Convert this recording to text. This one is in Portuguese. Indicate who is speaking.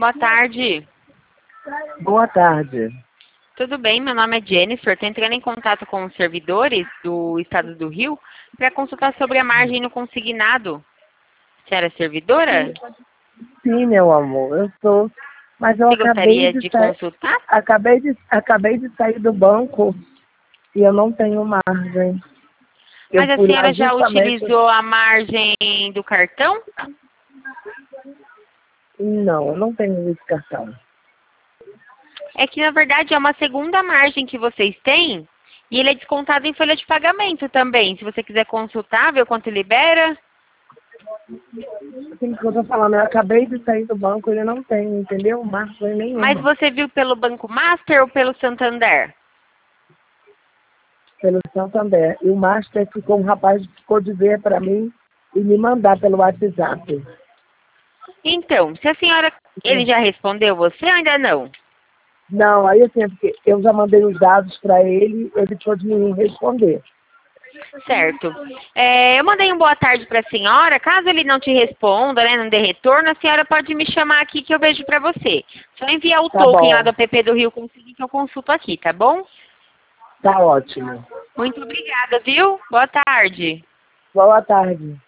Speaker 1: boa tarde.
Speaker 2: Boa tarde.
Speaker 1: Tudo bem, meu nome é Jennifer. Estou entrando em contato com os servidores do Estado do Rio para consultar sobre a margem no consignado. Você era servidora?
Speaker 2: Sim, meu amor, eu sou. Mas eu
Speaker 1: Você gostaria de consultar?
Speaker 2: acabei de sair do banco e eu não tenho margem. Eu
Speaker 1: Mas a
Speaker 2: fui lá
Speaker 1: senhora já
Speaker 2: justamente.
Speaker 1: utilizou a margem do cartão?
Speaker 2: Não, eu não tenho esse cartão.
Speaker 1: É que, na verdade, é uma segunda margem que vocês têm e ele é descontado em folha de pagamento também. Se você quiser consultar, ver o quanto libera.
Speaker 2: Assim que eu tô falando, eu acabei de sair do banco e eu não tenho, entendeu? Margem
Speaker 1: Mas
Speaker 2: nenhuma.
Speaker 1: você viu pelo Banco Master ou pelo Santander?
Speaker 2: Pelo Santander. E o Master ficou, um rapaz ficou de ver para mim e me mandar pelo WhatsApp.
Speaker 1: Então, se a senhora... Ele já respondeu você ou ainda não?
Speaker 2: Não, aí assim, porque eu já mandei os dados para ele pôde me responder.
Speaker 1: Certo. Eu mandei um boa tarde para a senhora. Caso ele não te responda, né, não dê retorno, a senhora pode me chamar aqui que eu vejo para você. Só enviar o
Speaker 2: Tá
Speaker 1: token lá
Speaker 2: bom,
Speaker 1: do app do Rio Conseguir que eu consulto aqui, tá bom?
Speaker 2: tá ótimo.
Speaker 1: Muito obrigada, viu? Boa tarde.
Speaker 2: Boa tarde.